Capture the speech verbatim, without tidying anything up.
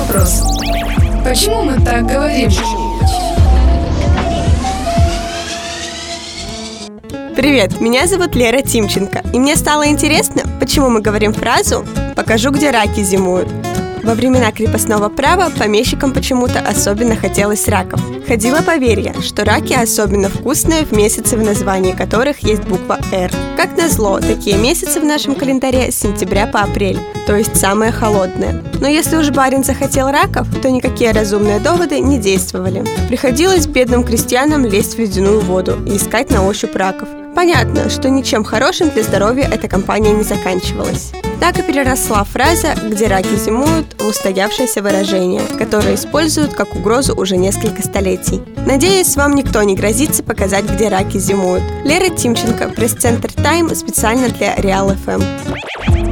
вопрос. Почему мы так говорим? Привет, меня зовут Лера Тимченко, и мне стало интересно, почему мы говорим фразу «покажу, где раки зимуют». Во времена крепостного права помещикам почему-то особенно хотелось раков. Ходило поверье, что раки особенно вкусные в месяцы, в названии которых есть буква «Р». Как назло, такие месяцы в нашем календаре с сентября по апрель, то есть самые холодные. Но если уж барин захотел раков, то никакие разумные доводы не действовали. Приходилось бедным крестьянам лезть в ледяную воду и искать на ощупь раков. Понятно, что ничем хорошим для здоровья эта кампания не заканчивалась. Так и переросла фраза «где раки зимуют» в устоявшееся выражение, которое используют как угрозу уже несколько столетий. Надеюсь, вам никто не грозится показать, где раки зимуют. Лера Тимченко, пресс-центр Time, специально для Реал эф эм.